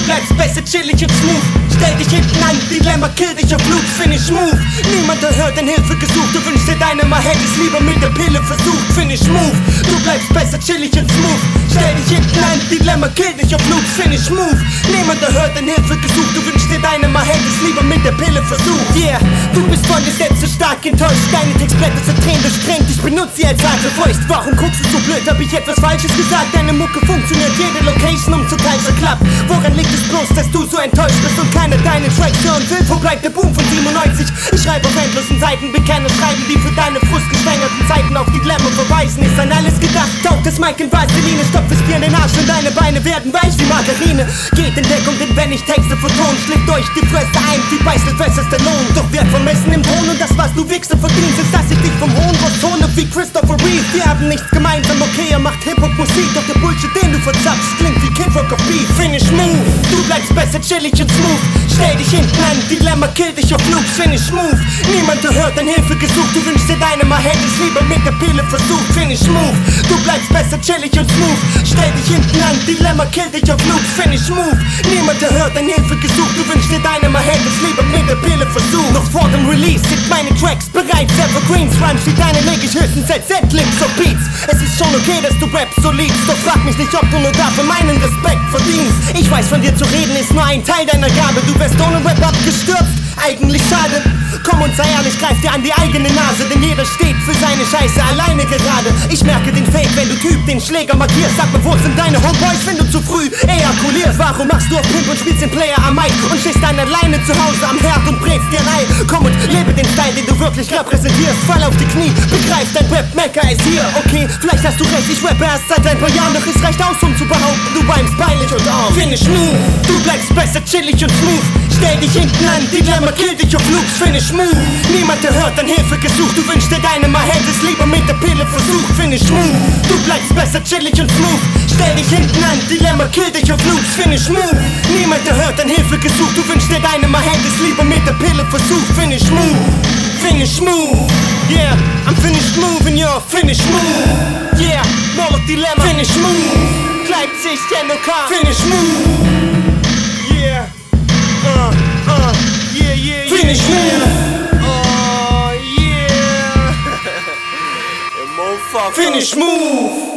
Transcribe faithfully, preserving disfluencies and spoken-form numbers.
bleibst besser chillig und smooth. Stell dich hinten an, Dilemma, kill dich auf Blut, finish move. Niemand erhört, denn Hilfe gesucht. Du wünschst dir deine, mal hättest lieber mit der Pille versucht, finish move. Du bleibst besser chillig und smooth. Stell dich hinten an, Dilemma, kill dich auf Blut, finish move. Niemand erhört, denn Hilfe gesucht. Du wünschst dir deine, mal hättest lieber mit der Pille versucht. Yeah, du bist von dir selbst so stark enttäuscht. Deine Textblätter zertränen durchtränkt. Ich benutze sie als harte Fäust. Warum guckst du so blöd? Hab ich etwas Falsches gesagt? Deine Mucke funktioniert, jede Location um zu Teil verklappt. Woran liegt es bloß, dass du so enttäuscht bist und keiner deine Tracks hören will? Wo bleibt der Boom von siebenundneunzig? Ich schreibe auf endlosen Seiten, bekenne Schreiben, die für deine frustgeschwängerten Zeiten auf die Glamour verweisen. Ist an alles gedacht, taucht das Mike in Vaseline, stopft es dir in den Arsch und deine Beine werden weich wie Margarine. Geht in Deckung, denn wenn ich Texte vertone, schlägt euch die Fresse ein wie bei Sylvester Stallone. Doch wird vermessen im Ton und das, was du Wichser verdienst, ist, dass ich dich vom Hohn zone wie Christopher Reeve. Wir haben nichts gemeinsam, okay, er macht Hip-Hop-Musik, doch der Bullshit, den du verzapfst, klingt wie Kid Rock of Beef. Finish move, du bleibst besser chillig und smooth. Stell dich hinten an, Dilemma, kill dich auf Loop, finish move. Niemand erhört, dein Hilfe gesucht. Du wünschst dir deine, mal hättest lieber mit der Pille versucht, finish move. Du bleibst besser chillig und smooth. Stell dich hinten an, Dilemma, kill dich auf Loop, finish move. Niemand erhört, dein Hilfe gesucht. Du wünschst dir deine, mal hättest lieber mit der Pille versucht. Noch vor dem Release sind meine Tracks bereits Evergreens. Rhymes wie deine leg ich höchstens als Z-Links auf Beats. Es ist schon okay, dass du Rap so liebst, doch frag mich nicht, ob du nur dafür meinen Respekt verdienst. Ich weiß, von dir zu reden ist nur ein Teil deiner Gabe. Du wärst ohne Rap abgestürzt, eigentlich schade. Komm und sei ehrlich, greif dir an die eigene Nase, denn jeder steht für seine Scheiße alleine gerade. Ich merke den Fake, wenn du Typ den Schläger markierst. Sag mir, wo sind deine Homeboys, wenn du zu früh ejakulierst? Warum machst du auf Pimp und spielst den Player am Mic und stehst dann alleine zu Hause am Herd und brätst dir Ei? Komm und lebe den Style, den du wirklich repräsentierst. Fall auf die Knie, begreif, dein Rap-Mecker ist hier. Okay, vielleicht hast du recht, ich rappe erst seit ein paar Jahren, doch es reicht aus, um zu behaupten, du rhymst peinlich und arm. Finish move, du bleibst besser chillig und smooth. Stell dich hinten an, Dilemma, kill dich auf Loops, finish move. Niemand erhört, dein Hilfe gesucht. Du wünschst dir deine, mal hättest lieber mit der Pille versucht, finish move. Du bleibst besser chillig und smooth. Stell dich hinten an, Dilemma, kill dich auf Loops, finish move. Niemand erhört, dein Hilfe gesucht. Du wünschst dir deine, mal hättest lieber mit der Pille versucht, finish move. Finish move, yeah, I'm finished moving, yo, finish move. Yeah, Moloch Dilemma, finish move. Leipzig, N O K, finish move. Yeah, uh, uh, yeah, yeah, yeah. Finish move. Oh, yeah. Finish move.